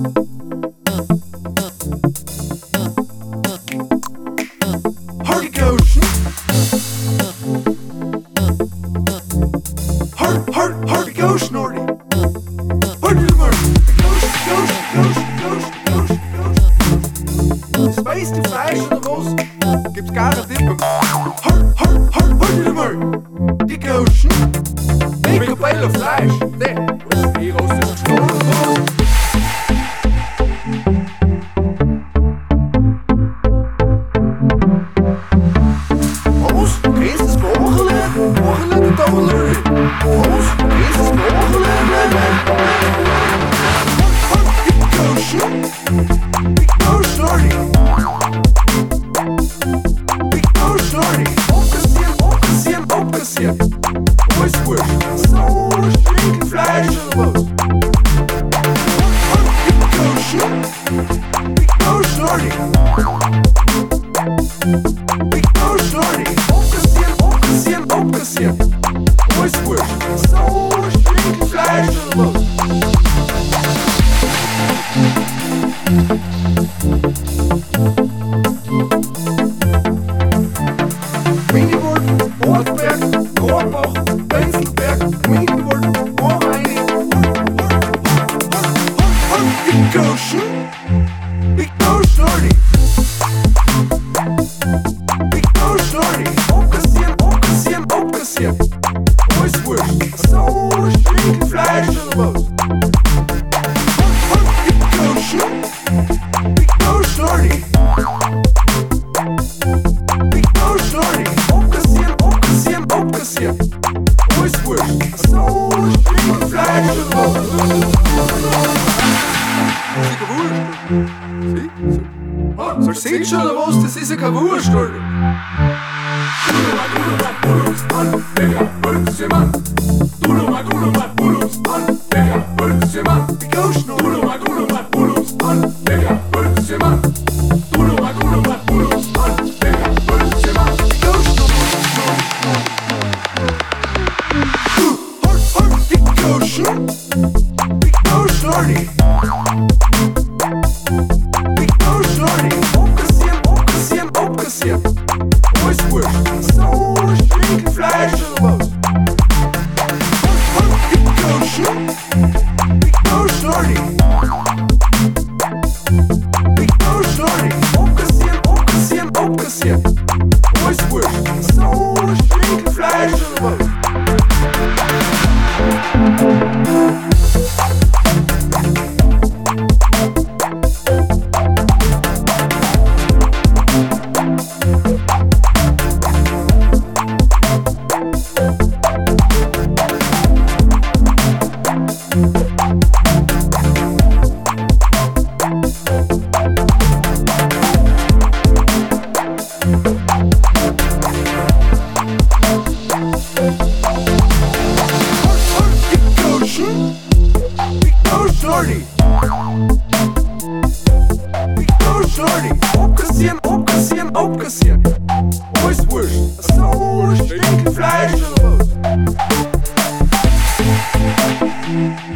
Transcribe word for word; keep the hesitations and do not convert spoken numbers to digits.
Hardy Goshen. Hard, hard, Hardy Goshen, Hardy. Hardy the Murray. Goshen, Goshen, Goshen, Goshen, Goshen, Goshen. Space to Fleisch oder was? Gibt's gar nicht Tippen. Hard, hard, hard, Hardy the Murray. Die Goshen. Make a pile of Fleisch. Nee, was ist hier aus dem Stollen? Soll sehen schon oder was? Das ist ja keine Wurst, Alter. Abkassieren, abkassieren, abkassieren. Alles wurscht. So, stinkt Fleisch oder was?